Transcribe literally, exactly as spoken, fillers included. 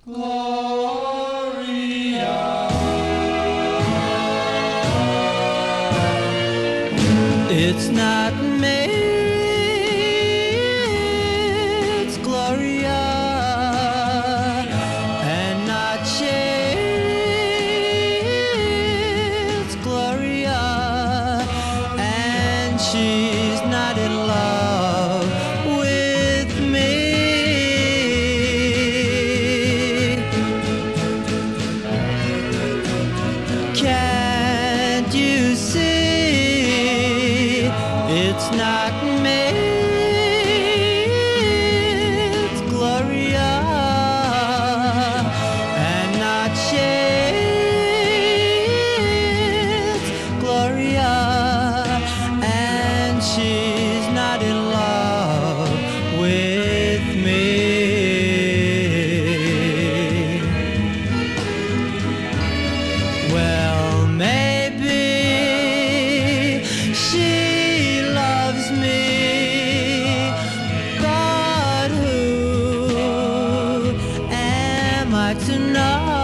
Gloria. It's not me, it's Gloria, and not she, it's Gloria, and she's not in love with me. Can't you see? It's not me, it's Gloria, and not she, it's Gloria, and she's not in love with me. Well, maybe she loves me, but who am I to know?